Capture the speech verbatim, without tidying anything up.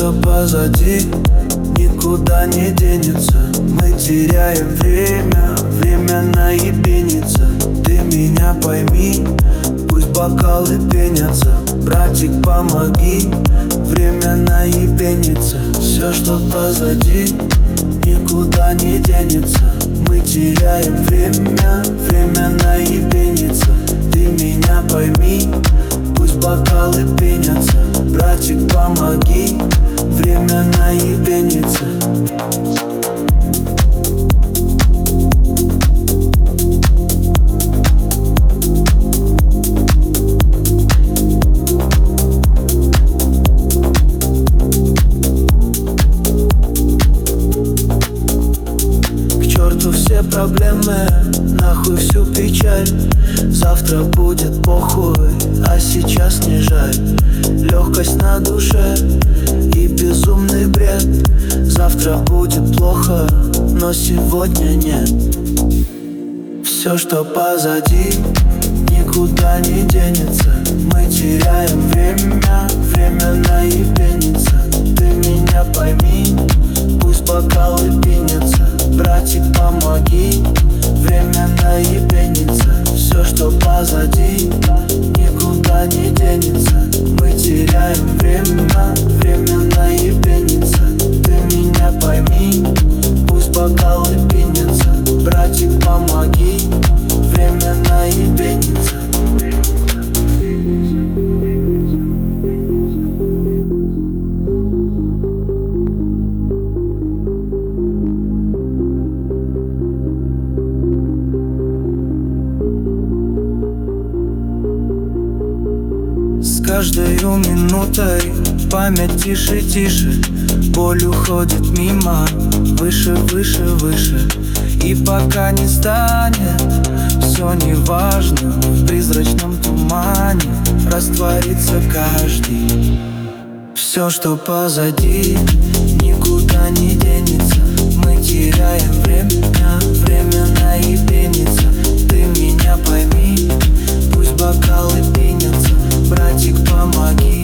что позади, никуда не денется. Мы теряем время, время наебенится. Ты меня пойми, пусть бокалы пенятся. Братик, помоги, время наебенится. Все, что позади, никуда не денется. Мы теряем время, время наебенится. Ты меня пойми, пусть бокалы пенятся. Братик, помоги, время наебенится. Все проблемы, нахуй всю печаль. Завтра будет похуй, а сейчас не жаль. Легкость на душе и безумный бред. Завтра будет плохо, но сегодня нет. Все, что позади, никуда не денется. Мы теряем время, время наебенится. Ты меня пойми, пусть бокалы пенятся. Братик, помоги, время наебенится. Все, что позади, никуда не денется. Мы теряем время, время наебенится. Ты меня пойми, пусть бокалы пенятся. Братик, помоги, время наебенится. С каждой минутой память тише, тише. Боль уходит мимо, выше, выше, выше. И пока не станет все неважно, в призрачном тумане растворится каждый. Все, что позади, никуда не денется. Мы теряем время, время наебенится. Ты меня пойми, пусть бокалы пенятся. Братик, помоги,